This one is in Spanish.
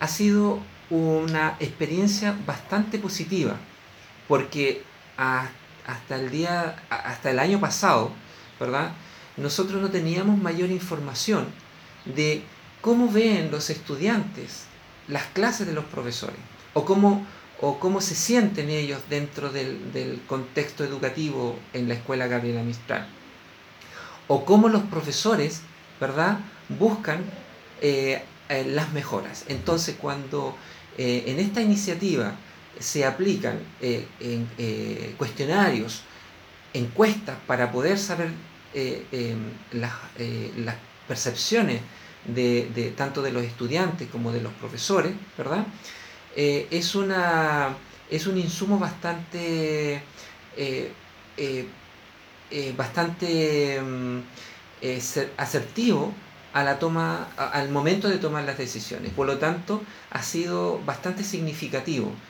ha sido una experiencia bastante positiva, porque hasta el año pasado, ¿verdad? Nosotros no teníamos mayor información de cómo ven los estudiantes las clases de los profesores, o cómo se sienten ellos dentro del contexto educativo en la escuela Gabriela Mistral, o cómo los profesores, ¿verdad?, buscan las mejoras. Entonces, cuando en esta iniciativa se aplican cuestionarios, encuestas para poder saber las percepciones tanto de los estudiantes como de los profesores, ¿verdad? Eh, es, una, es un insumo eh, eh, bastante asertivo al momento de tomar las decisiones. Por lo tanto, ha sido bastante significativo